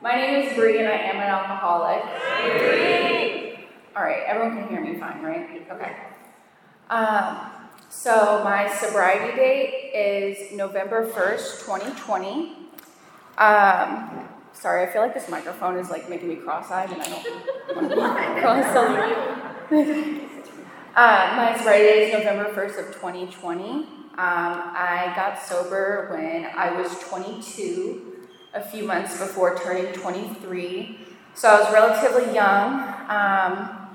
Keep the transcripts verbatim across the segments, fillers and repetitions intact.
My name is Bree, and I am an alcoholic. All right, everyone can hear me fine, right? Okay. Um, so my sobriety date is November first, twenty twenty. Um, sorry, I feel like this microphone is like making me cross-eyed, and I don't want to be cross-eyed. uh, my sobriety date is November first of twenty twenty. Um, I got sober when I was twenty-two, a few months before turning twenty-three. So I was relatively young. Um,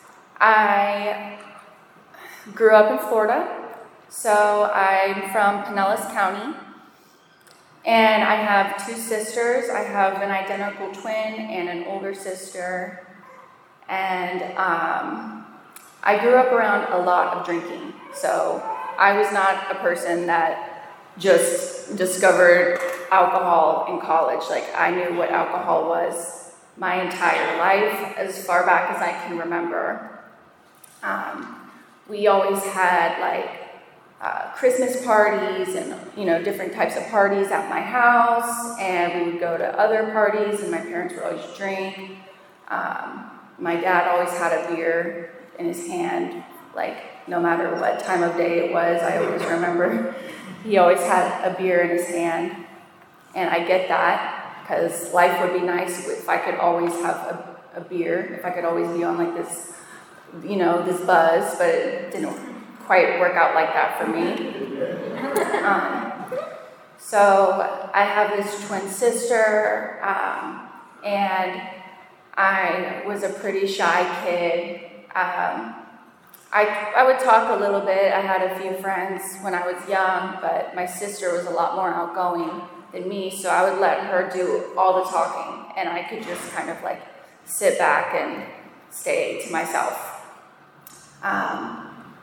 I grew up in Florida. So I'm from Pinellas County. And I have two sisters. I have an identical twin and an older sister. And um, I grew up around a lot of drinking. So I was not a person that just discovered alcohol in college. Like, I knew what alcohol was my entire life, as far back as I can remember. Um, we always had like uh, Christmas parties and, you know, different types of parties at my house, and we would go to other parties, and my parents would always drink. Um, my dad always had a beer in his hand, like, no matter what time of day it was. I always remember he always had a beer in his hand. And I get that, because life would be nice if I could always have a, a beer, if I could always be on like this, you know, this buzz, but it didn't quite work out like that for me. Um, so I have this twin sister, um, and I was a pretty shy kid. Um, I, I would talk a little bit. I had a few friends when I was young, but my sister was a lot more outgoing than me, so I would let her do all the talking, and I could just kind of like sit back and stay to myself. Um,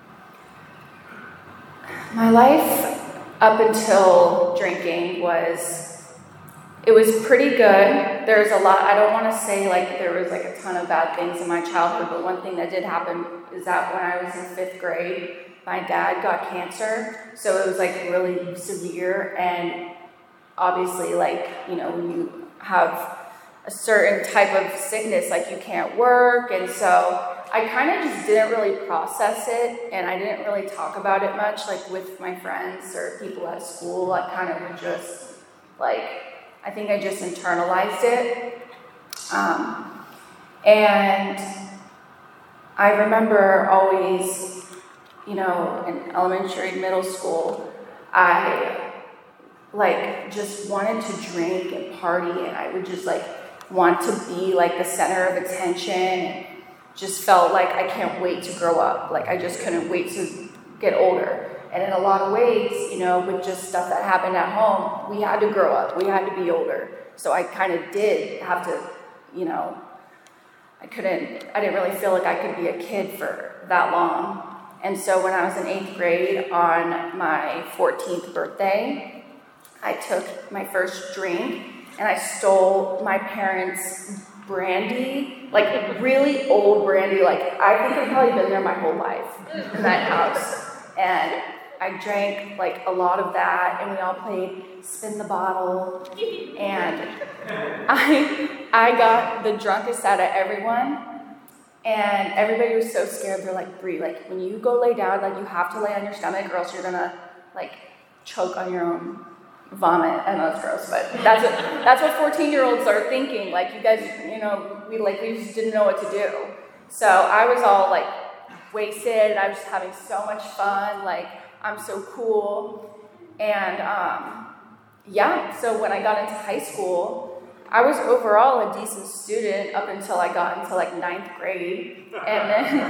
my life up until drinking was, it was pretty good. There's a lot, I don't want to say like there was like a ton of bad things in my childhood, but one thing that did happen is that when I was in fifth grade, my dad got cancer, so it was like really severe, and obviously, like, you know, when you have a certain type of sickness, like you can't work, and so I kind of just didn't really process it, and I didn't really talk about it much, like with my friends or people at school. I kind of would just, like, I think I just internalized it. Um, and I remember always, you know, in elementary and middle school, I, like, just wanted to drink and party, and I would just, like, want to be, like, the center of attention, and just felt like I can't wait to grow up. Like, I just couldn't wait to get older. And in a lot of ways, you know, with just stuff that happened at home, we had to grow up. We had to be older. So I kind of did have to, you know, I couldn't, I didn't really feel like I could be a kid for that long. And so when I was in eighth grade, on my fourteenth birthday, I took my first drink, and I stole my parents' brandy, like really old brandy. Like, I think I've probably been there my whole life in that house. And I drank like a lot of that, and we all played spin the bottle, and I I got the drunkest out of everyone, and everybody was so scared. They're like, Bree, like, when you go lay down, like, you have to lay on your stomach, or else you're gonna like choke on your own vomit. I know it's gross, but that's what that's what fourteen-year-olds are thinking. Like, you guys, you know, we like we just didn't know what to do. So I was all like wasted. I was just having so much fun. Like, I'm so cool. And um, yeah, so when I got into high school, I was overall a decent student up until I got into like ninth grade. And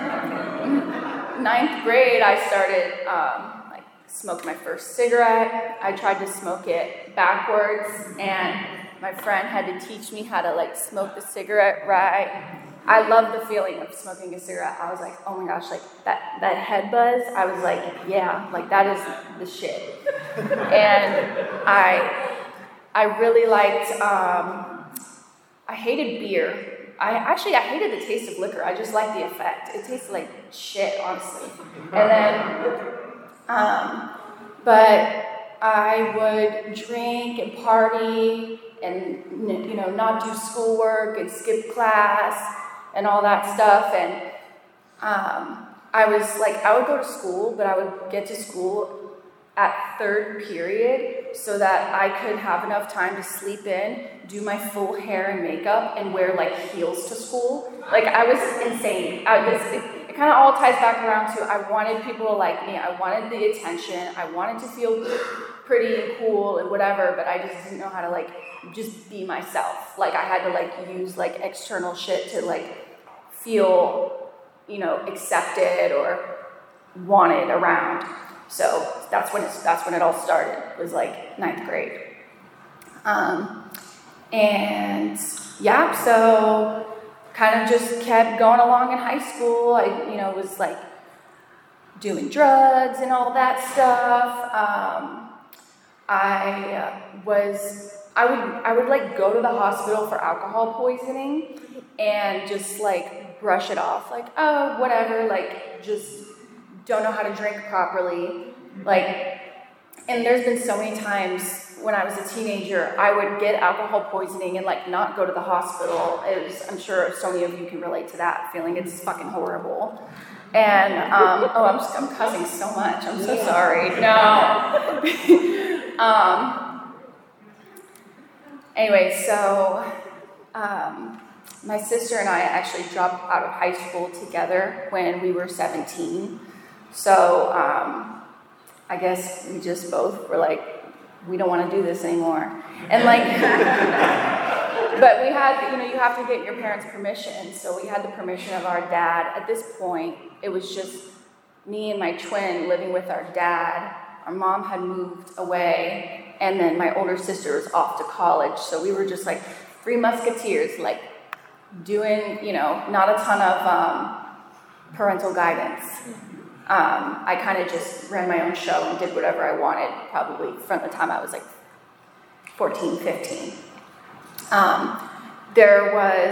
then ninth grade, I started um, like smoking my first cigarette. I tried to smoke it backwards, and my friend had to teach me how to like smoke the cigarette right. I love the feeling of smoking a cigarette. I was like, oh my gosh, like that, that head buzz. I was like, yeah, like that is the shit. And I, I really liked, um, I hated beer. I actually, I hated the taste of liquor. I just liked the effect. It tasted like shit, honestly. And then, um, but I would drink and party and, you know, not do schoolwork and skip class and all that stuff. And um, I was like, I would go to school, but I would get to school at third period so that I could have enough time to sleep in, do my full hair and makeup, and wear like heels to school. Like, I was insane. I was, it, it kind of all ties back around to I wanted people to like me. I wanted the attention. I wanted to feel pretty and cool and whatever, but I just didn't know how to like just be myself. Like, I had to like use like external shit to like feel, you know, accepted or wanted around. So that's when it's that's when it all started. It was like ninth grade. Um, and yeah, so kind of just kept going along in high school. I, you know, was like doing drugs and all that stuff. Um, I uh, was, I would, I would like go to the hospital for alcohol poisoning and just like brush it off. Like, oh, whatever, like just don't know how to drink properly. Like, and there's been so many times when I was a teenager, I would get alcohol poisoning and like not go to the hospital. It was, I'm sure so many of you can relate to that feeling. It's fucking horrible. And, um, oh, I'm, just, I'm cussing so much. I'm so sorry. No. um, anyway, so um, my sister and I actually dropped out of high school together when we were seventeen. So um, I guess we just both were like, we don't want to do this anymore. And like, but we had, you know, you have to get your parents' permission. So we had the permission of our dad. At this point, it was just me and my twin living with our dad. Our mom had moved away, and then my older sister was off to college. So we were just like three musketeers, like doing, you know, not a ton of um, parental guidance. Um, I kind of just ran my own show and did whatever I wanted, probably from the time I was like fourteen, fifteen. Um, there was,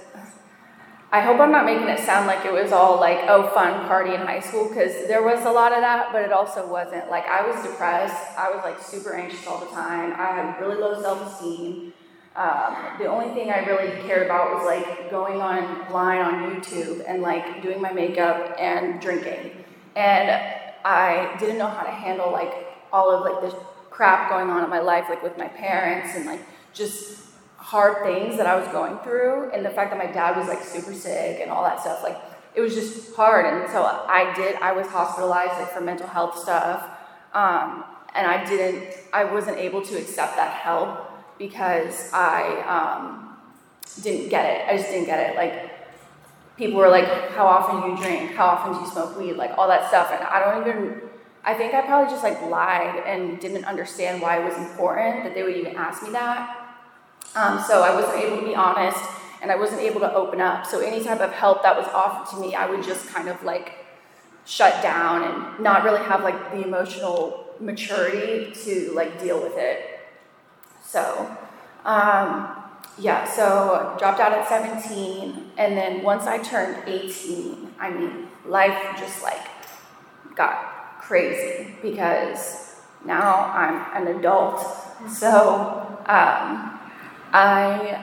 I hope I'm not making it sound like it was all like, oh, fun party in high school, because there was a lot of that, but it also wasn't. Like, I was depressed. I was like super anxious all the time. I had really low self-esteem. Um, the only thing I really cared about was like going online on YouTube and like doing my makeup and drinking. And I didn't know how to handle like all of like the crap going on in my life, like with my parents and like just hard things that I was going through. And the fact that my dad was like super sick and all that stuff, like it was just hard. And so I did, I was hospitalized like for mental health stuff. Um, and I didn't, I wasn't able to accept that help because I um, didn't get it. I just didn't get it. Like, people were like, how often do you drink? How often do you smoke weed? Like, all that stuff. And I don't even, I think I probably just, like, lied and didn't understand why it was important that they would even ask me that. Um, so I wasn't able to be honest, and I wasn't able to open up. So any type of help that was offered to me, I would just kind of, like, shut down and not really have, like, the emotional maturity to, like, deal with it. So, um... yeah, so dropped out at seventeen, and then once I turned eighteen, I mean, life just like got crazy because now I'm an adult. So um, I,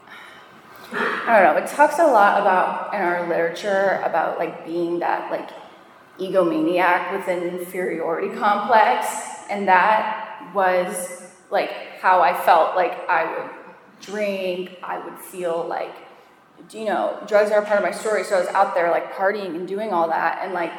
I don't know, it talks a lot about, in our literature, about like being that like egomaniac with an inferiority complex, and that was like how I felt. Like I would drink, I would feel like, you know, drugs are a part of my story, so I was out there like partying and doing all that, and like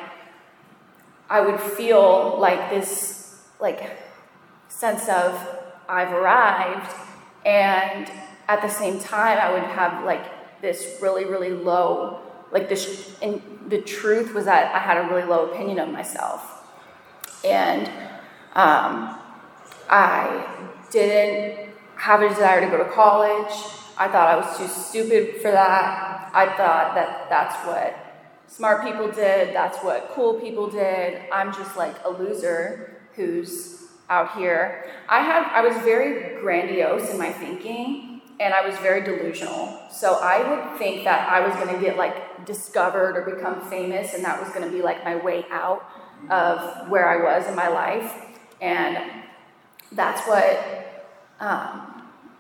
I would feel like this like sense of I've arrived, and at the same time I would have like this really really low, like this, and the truth was that I had a really low opinion of myself, and um, I didn't have a desire to go to college. I thought I was too stupid for that. I thought that that's what smart people did. That's what cool people did. I'm just like a loser who's out here. I had, I was very grandiose in my thinking, and I was very delusional. So I would think that I was going to get like discovered or become famous, and that was going to be like my way out of where I was in my life. And that's what, um,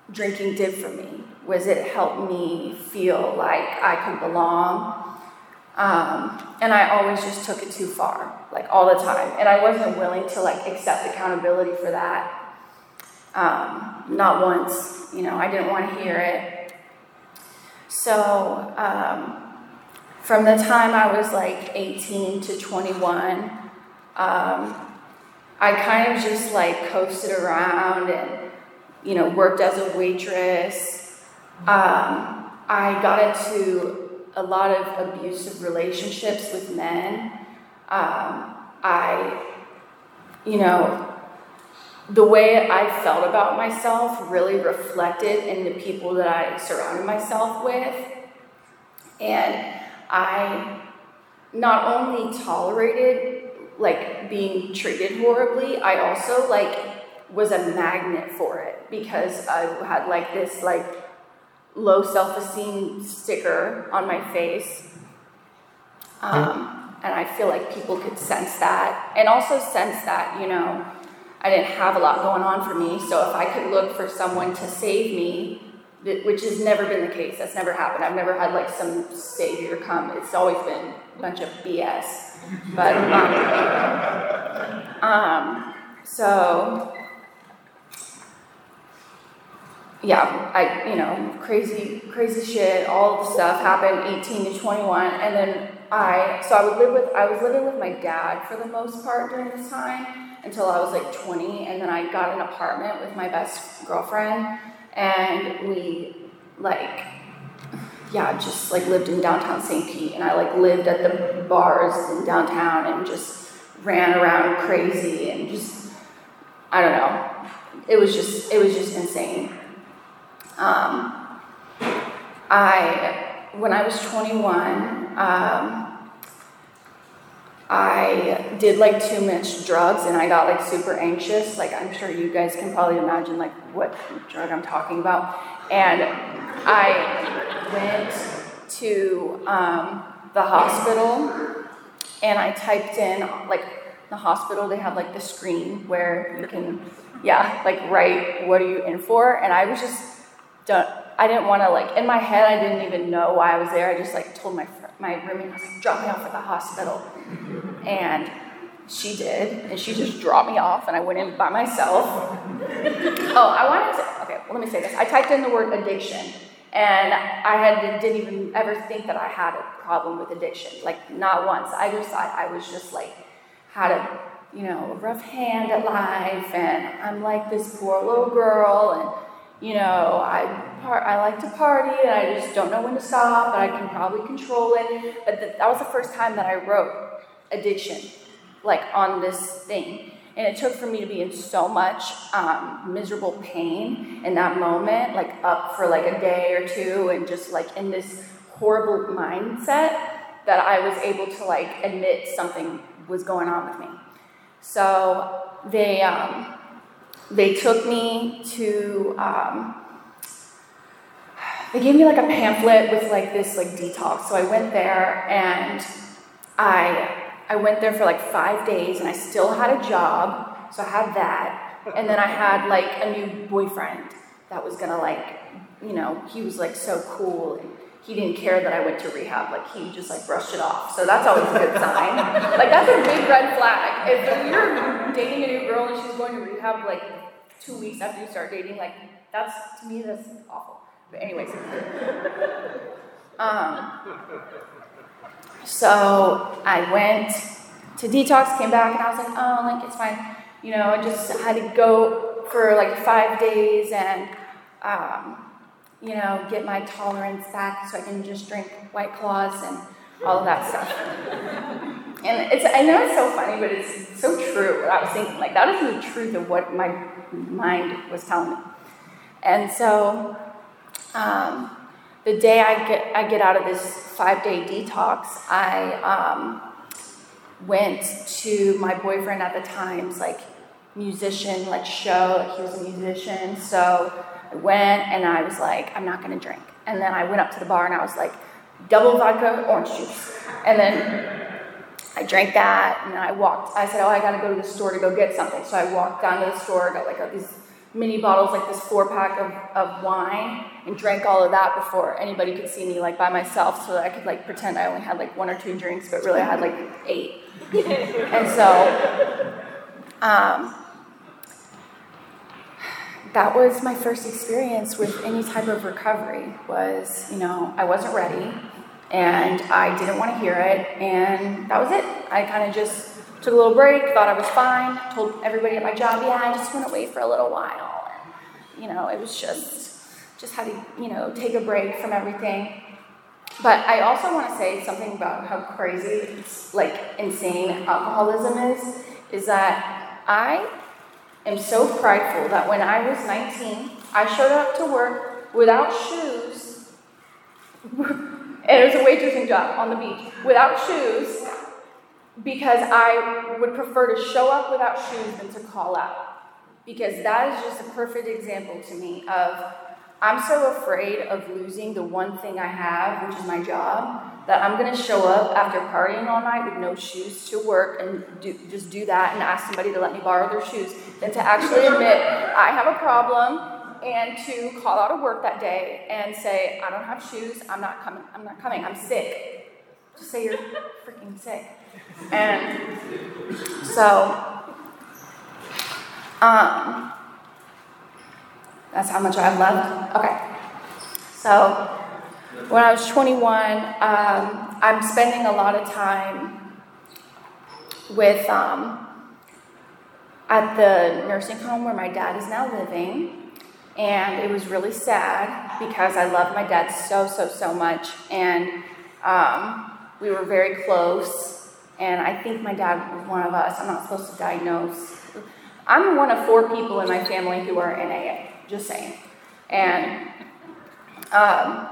drinking did for me was it helped me feel like I could belong. Um, and I always just took it too far, like all the time. And I wasn't willing to like accept accountability for that. Um, not once, you know, I didn't want to hear it. So, um, from the time I was like eighteen to twenty-one, um, I kind of just like coasted around and, you know, worked as a waitress. Um, I got into a lot of abusive relationships with men. Um, I, you know, the way I felt about myself really reflected in the people that I surrounded myself with. And I not only tolerated like being treated horribly, I also like was a magnet for it because I had like this like low self-esteem sticker on my face. Um, and I feel like people could sense that and also sense that, you know, I didn't have a lot going on for me. So if I could look for someone to save me, which has never been the case, that's never happened. I've never had like some savior come. It's always been a bunch of B S. But, um, um so, yeah, I, you know, crazy, crazy shit, all the stuff happened eighteen to twenty-one. And then I, so I would live with, I was living with my dad for the most part during this time until I was like twenty. And then I got an apartment with my best girlfriend and we like, yeah, just like lived in downtown Saint Pete. And I like lived at the bars in downtown and just ran around crazy and just, I don't know. It was just, it was just insane. Um, I, when I was twenty-one, um, I did like too much drugs and I got like super anxious. Like I'm sure you guys can probably imagine like what drug I'm talking about. And I went to, um, the hospital and I typed in like the hospital, they have like the screen where you can, yeah, like write, what are you in for? And I was just, Don't, I didn't want to like, in my head, I didn't even know why I was there. I just like told my my roommate, I was like, drop me off at the hospital. And she did, and she just dropped me off, and I went in by myself. Oh, I wanted to, okay, well, let me say this. I typed in the word addiction, and I had didn't even ever think that I had a problem with addiction. Like, not once. I just thought I was just like, had a, you know, a rough hand at life, and I'm like this poor little girl, and you know, I par- I like to party, and I just don't know when to stop, but I can probably control it. But th- that was the first time that I wrote addiction, like on this thing. And it took for me to be in so much um, miserable pain in that moment, like up for like a day or two, and just like in this horrible mindset that I was able to like admit something was going on with me. So they... Um, They took me to, um, they gave me like a pamphlet with like this like detox. So I went there and I I went there for like five days and I still had a job. So I had that. And then I had like a new boyfriend that was gonna like, you know, he was like so cool and he didn't care that I went to rehab. Like he just like brushed it off. So that's always a good sign. Like that's a big red flag. If you're dating a new girl and she's going to rehab like two weeks after you start dating, like that's, to me, that's awful. But anyways. um, so I went to detox, came back, and I was like, oh, like it's fine. You know, I just had to go for like five days and, um, you know, get my tolerance back so I can just drink White Claws and all of that stuff. And it's, I know it's so funny, but it's so true what I was thinking. Like, that is the truth of what my mind was telling me. And so, um, the day I get I get out of this five-day detox, I um, went to my boyfriend at the time's, like, musician, like, show. Like, he was a musician. So I went, and I was like, I'm not going to drink. And then I went up to the bar, and I was like, double vodka, orange juice. And then I drank that, and then I walked. I said, oh, I got to go to the store to go get something. So I walked down to the store, got like a, these mini bottles, like this four pack of, of wine, and drank all of that before anybody could see me like by myself, so that I could like pretend I only had like one or two drinks, but really I had like eight. And so um, that was my first experience with any type of recovery. Was, you know, I wasn't ready, and I didn't want to hear it, and that was it. I kind of just took a little break, thought I was fine, told everybody at my job, yeah, I just went away for a little while. And, you know, it was just, just had to, you know, take a break from everything. But I also want to say something about how crazy, like, insane alcoholism is, is that I am so prideful that when I was nineteen, I showed up to work without shoes, and it was a waitressing job on the beach, without shoes, because I would prefer to show up without shoes than to call out. Because that is just a perfect example to me of, I'm so afraid of losing the one thing I have, which is my job, that I'm going to show up after partying all night with no shoes to work and do, just do that and ask somebody to let me borrow their shoes, than to actually admit I have a problem and to call out of work that day and say, I don't have shoes, I'm not coming, I'm not coming, I'm sick. Just say you're freaking sick. And so, um, that's how much I have left. Okay. So, when I was twenty-one, um, I'm spending a lot of time with, um, at the nursing home where my dad is now living. And it was really sad because I love my dad so, so, so much. And, um, we were very close. And I think my dad was one of us. I'm not supposed to diagnose. I'm one of four people in my family who are in A A, just saying. And um,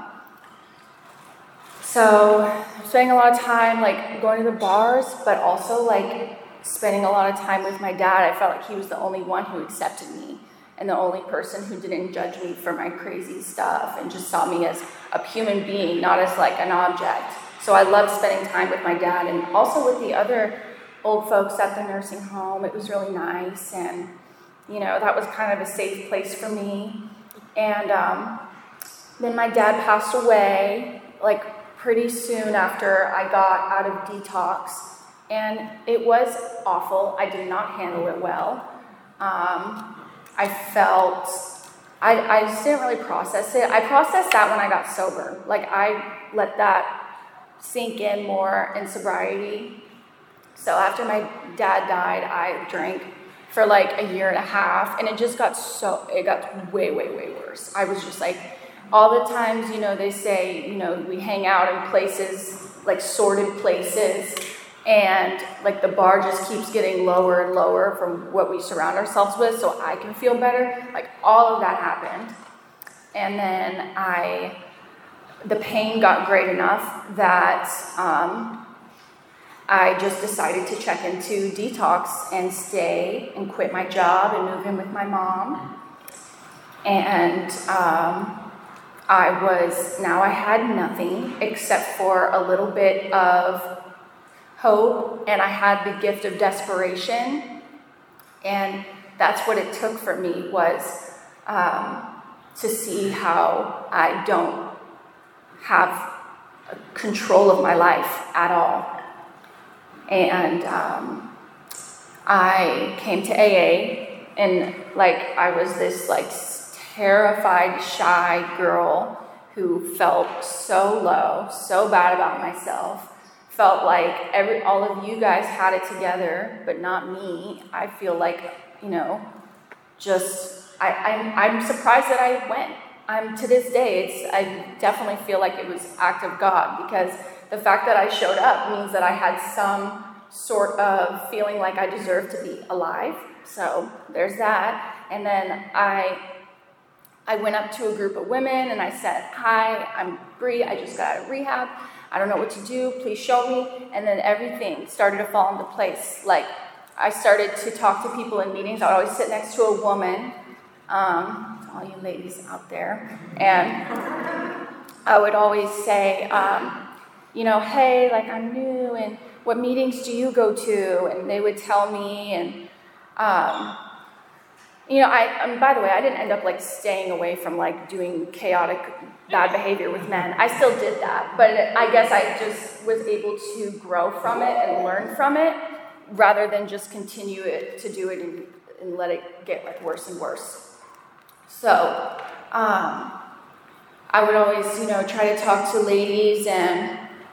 so I'm spending a lot of time like going to the bars, but also like spending a lot of time with my dad. I felt like he was the only one who accepted me and the only person who didn't judge me for my crazy stuff and just saw me as a human being, not as like an object. So I loved spending time with my dad and also with the other old folks at the nursing home. It was really nice, and, you know, that was kind of a safe place for me. And um, then my dad passed away, like, pretty soon after I got out of detox, and it was awful. I did not handle it well. Um, I felt, I, I just didn't really process it. I processed that when I got sober. Like, I let that sink in more in sobriety. So after my dad died, I drank for like a year and a half, and it just got so, it got way, way, way worse. I was just like, all the times, you know, they say, you know, we hang out in places, like sordid places, and like the bar just keeps getting lower and lower from what we surround ourselves with so I can feel better. Like all of that happened. And then I, the pain got great enough that um, I just decided to check into detox and stay and quit my job and move in with my mom. And um, I was, now I had nothing except for a little bit of hope, and I had the gift of desperation. And that's what it took for me, was um, to see how I don't have control of my life at all. And um, I came to A A, and like I was this like terrified, shy girl who felt so low, so bad about myself. Felt like every all of you guys had it together, but not me. I feel like, you know, just I, I'm I'm surprised that I went. I'm to this day, it's I definitely feel like it was act of God, because the fact that I showed up means that I had some sort of feeling like I deserved to be alive. So there's that. And then I I went up to a group of women and I said, "Hi, I'm Bree. I just got out of rehab. I don't know what to do. Please show me." And then everything started to fall into place. Like I started to talk to people in meetings. I would always sit next to a woman. Um, all you ladies out there, and I would always say, um, you know, "Hey, like I'm new, and what meetings do you go to?" And they would tell me, and um, you know, I, and by the way, I didn't end up like staying away from like doing chaotic bad behavior with men. I still did that, but I guess I just was able to grow from it and learn from it rather than just continue it to do it and, and let it get like worse and worse. So, um, I would always, you know, try to talk to ladies, and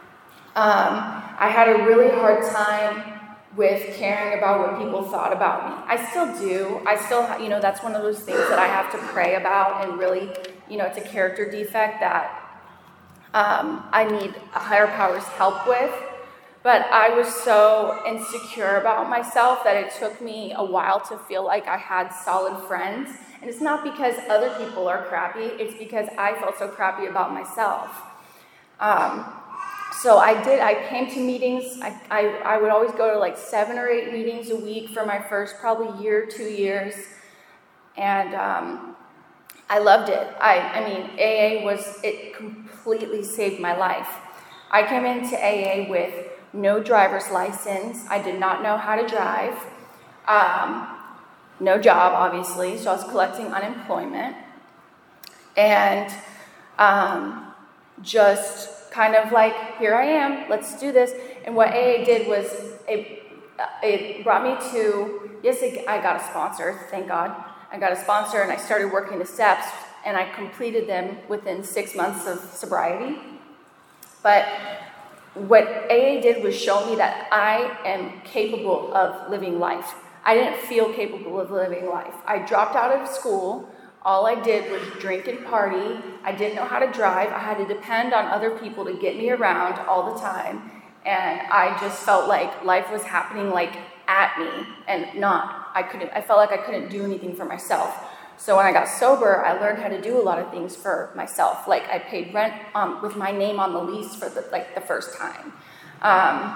um, I had a really hard time with caring about what people thought about me. I still do. I still, you know, that's one of those things that I have to pray about, and really, you know, it's a character defect that um, I need a higher power's help with. But I was so insecure about myself that it took me a while to feel like I had solid friends. And it's not because other people are crappy, it's because I felt so crappy about myself. Um, so I did, I came to meetings, I, I, I would always go to like seven or eight meetings a week for my first probably year, two years. And um, I loved it. I, I mean, A A was, it completely saved my life. I came into A A with no driver's license. I did not know how to drive. Um, no job, obviously, so I was collecting unemployment. And um, just kind of like, here I am, let's do this. And what A A did was, it, it brought me to, yes, it, I got a sponsor, thank God. I got a sponsor, and I started working the steps, and I completed them within six months of sobriety. But what A A did was show me that I am capable of living life. I didn't feel capable of living life. I dropped out of school. All I did was drink and party. I didn't know how to drive. I had to depend on other people to get me around all the time. And I just felt like life was happening like at me and not. I couldn't, I felt like I couldn't do anything for myself. So when I got sober, I learned how to do a lot of things for myself. Like I paid rent um, with my name on the lease for the, like the first time. Um,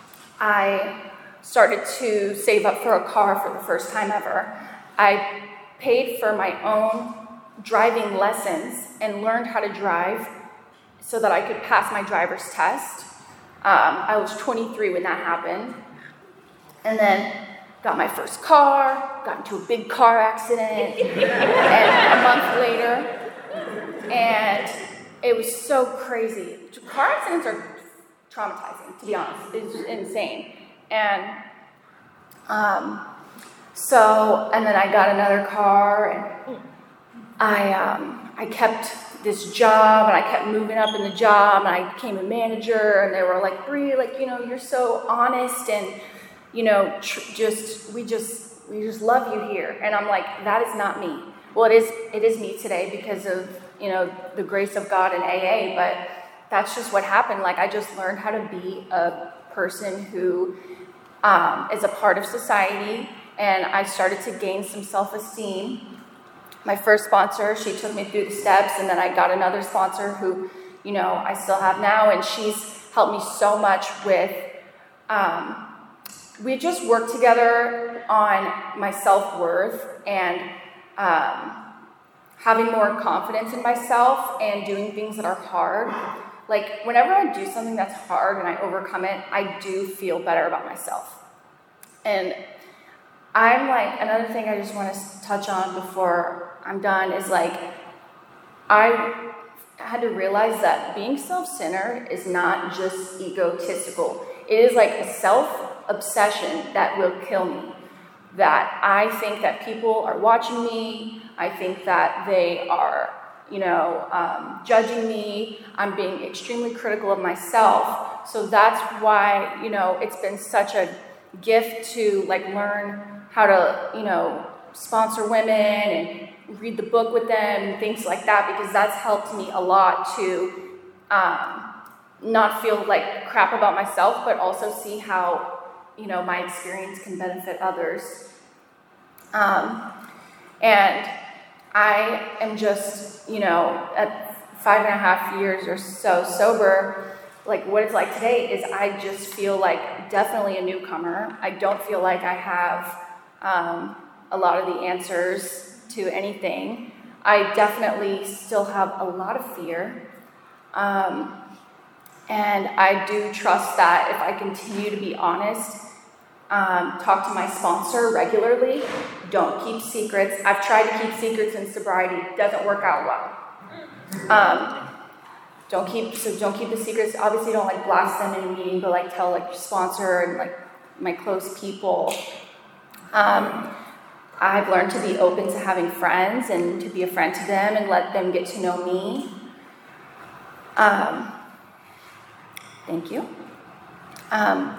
I started to save up for a car for the first time ever. I paid for my own driving lessons and learned how to drive so that I could pass my driver's test. Um, I was twenty-three when that happened. And then got my first car, got into a big car accident, and a month later, and it was so crazy. Car accidents are traumatizing, to be honest. It's just insane. And um, so, and then I got another car, and I um, I kept this job, and I kept moving up in the job, and I became a manager, and they were like, Bree, like, you know, you're so honest, and you know, tr- just, we just, we just love you here. And I'm like, that is not me. Well, it is, it is me today because of, you know, the grace of God and A A, but that's just what happened. Like, I just learned how to be a person who um, is a part of society, and I started to gain some self-esteem. My first sponsor, she took me through the steps, and then I got another sponsor who, you know, I still have now, and she's helped me so much with, um, we just worked together on my self-worth and um, having more confidence in myself and doing things that are hard. Like, whenever I do something that's hard and I overcome it, I do feel better about myself. And I'm like, another thing I just want to touch on before I'm done is like, I had to realize that being self-centered is not just egotistical. It is like a self-obsession that will kill me. That I think that people are watching me. I think that they are, you know, um, judging me. I'm being extremely critical of myself. So that's why, you know, it's been such a gift to like learn how to, you know, sponsor women and read the book with them and things like that, because that's helped me a lot to um, not feel like crap about myself, but also see how, you know, my experience can benefit others. Um, and I am just, you know, at five and a half years or so sober, like what it's like today is I just feel like definitely a newcomer. I don't feel like I have um, a lot of the answers to anything. I definitely still have a lot of fear. Um, and I do trust that if I continue to be honest, Um, talk to my sponsor regularly. Don't keep secrets. I've tried to keep secrets in sobriety. It doesn't work out well. Um, don't keep so don't keep the secrets. Obviously, don't like blast them in a meeting, but like tell like your sponsor and like my close people. Um, I've learned to be open to having friends and to be a friend to them and let them get to know me. Um, thank you. Um,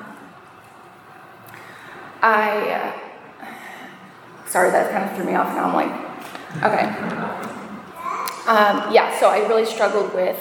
I, uh, sorry, that kind of threw me off. Now I'm like, okay. Um, yeah, so I really struggled with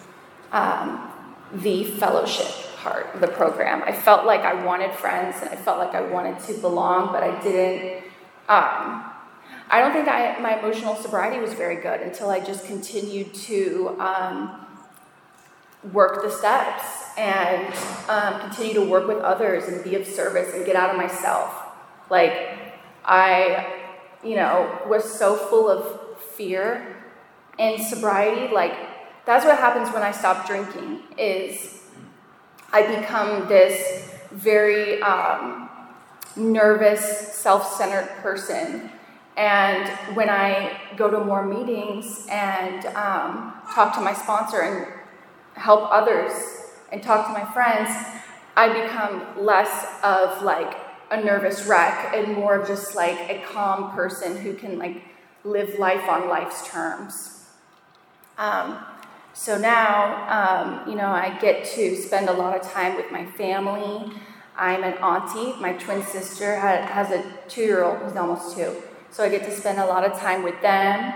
um, the fellowship part of the program. I felt like I wanted friends and I felt like I wanted to belong, but I didn't. Um, I don't think I, my emotional sobriety was very good until I just continued to um, work the steps and um, continue to work with others and be of service and get out of myself. Like, I, you know, was so full of fear in sobriety. Like, that's what happens when I stop drinking, is I become this very um, nervous, self-centered person. And when I go to more meetings and um, talk to my sponsor and help others and talk to my friends, I become less of like a nervous wreck and more of just like a calm person who can like live life on life's terms. Um, so now, um, you know, I get to spend a lot of time with my family. I'm an auntie. My twin sister ha- has a two-year-old who's almost two. So I get to spend a lot of time with them.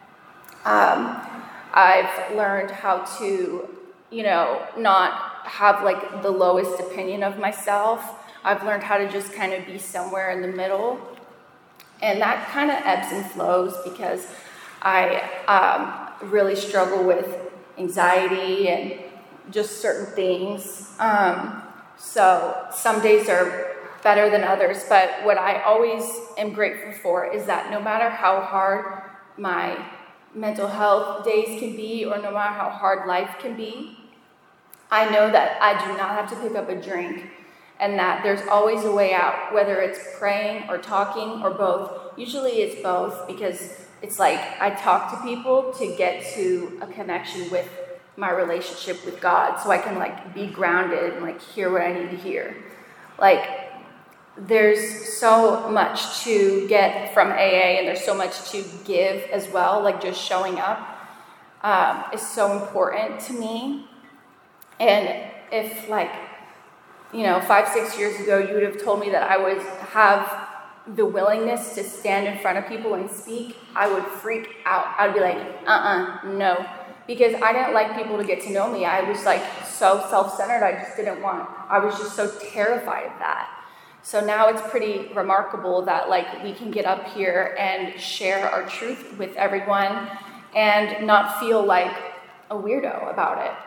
Um, I've learned how to, you know, not have like the lowest opinion of myself. I've learned how to just kind of be somewhere in the middle. And that kind of ebbs and flows because I um, really struggle with anxiety and just certain things. Um, so some days are better than others, but what I always am grateful for is that no matter how hard my mental health days can be, or no matter how hard life can be, I know that I do not have to pick up a drink, and that there's always a way out, whether it's praying or talking or both. Usually it's both, because it's like I talk to people to get to a connection with my relationship with God, so I can like be grounded and like hear what I need to hear. Like, there's so much to get from A A, and there's so much to give as well. Like, just showing up um, is so important to me. And if, like, you know, five, six years ago, you would have told me that I would have the willingness to stand in front of people and speak, I would freak out. I'd be like, uh-uh, no. Because I didn't like people to get to know me. I was, like, so self-centered. I just didn't want, I was just so terrified of that. So now it's pretty remarkable that, like, we can get up here and share our truth with everyone and not feel like a weirdo about it.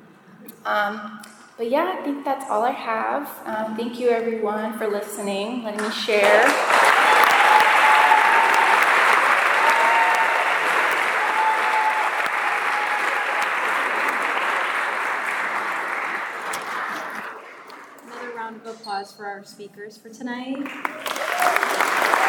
Um, but yeah, I think that's all I have. Um, thank you, everyone, for listening, letting me share. Another round of applause for our speakers for tonight.